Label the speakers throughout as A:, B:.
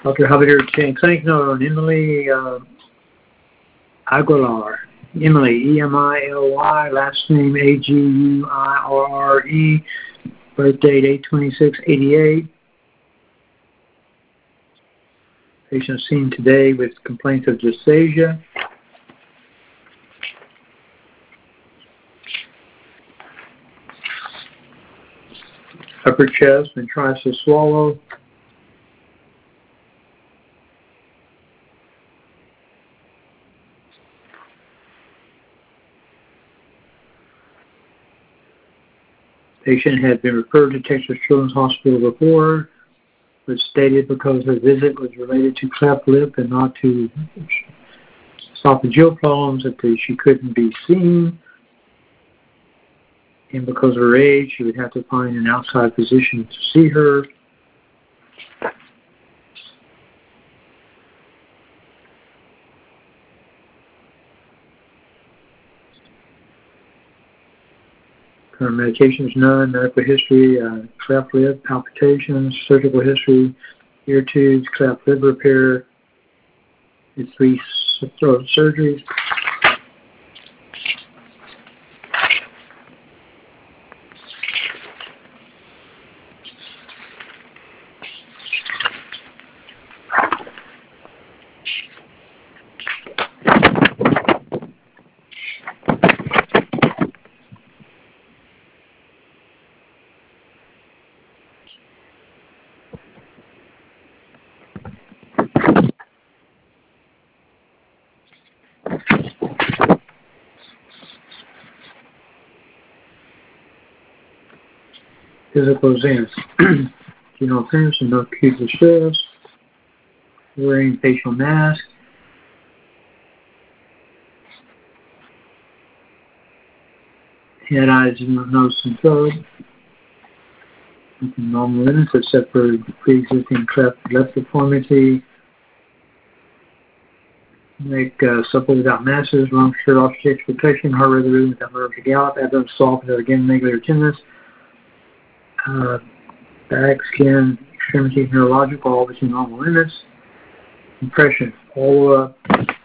A: Dr. Javier Chen, clinic note on Emily Aguilar. Emily, E-M-I-L-Y, last name A-G-U-I-R-R-E, birth date 8/26/88. Patient seen today with complaints of dysphagia. Upper chest and tries to swallow. Patient had been referred to Texas Children's Hospital before, but stated because her visit was related to cleft lip and not to esophageal problems that she couldn't be seen. And because of her age, she would have to find an outside physician to see her. Current medications, none. Medical history, cleft lip, palpitations, surgical history, ear tubes, cleft lip repair, 3 throat surgeries. Physical exams. General appearance and no acute distress. Wearing facial mask. Head, eyes, nose, and throat. Normal limits except for pre-existing cleft lip deformity. Make supple without masses. Long shirt off stage protection. Heart rate rhythm without nerves to gallop. Abdomen soft without again negative tenderness. Back, skin, extremities, neurological, all within normal limits. Compression, follow-up,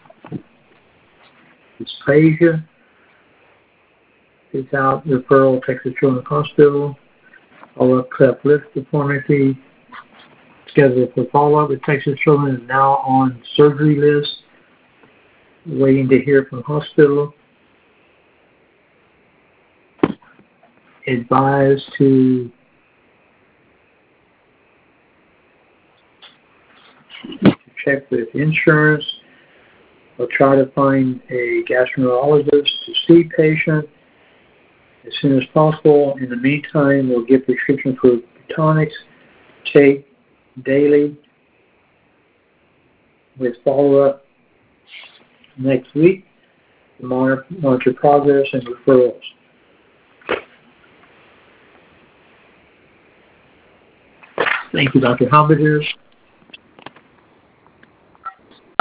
A: dysphagia, without referral, Texas Children's Hospital, follow-up cleft lip deformity, scheduled for follow-up with Texas Children is now on surgery list, waiting to hear from hospital. Advised to check with insurance. We'll try to find a gastroenterologist to see patient as soon as possible. In the meantime, we'll get prescription for tonics, take daily with follow-up next week to monitor progress and referrals. Thank you, Dr. Javier.